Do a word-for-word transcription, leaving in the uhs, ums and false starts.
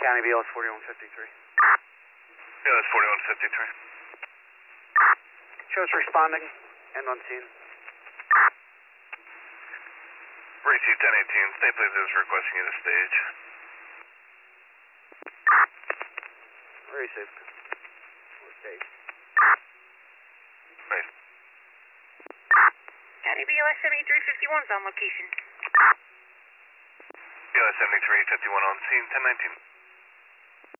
County B L S forty-one fifty-three. B L S forty-one fifty-three. Shows responding and on scene. Racy ten eighteen, state police is requesting you to stage. Received. Stage. Right. County B L S seventy-three fifty-one is on location. B L S seventy-three fifty-one on scene, ten nineteen.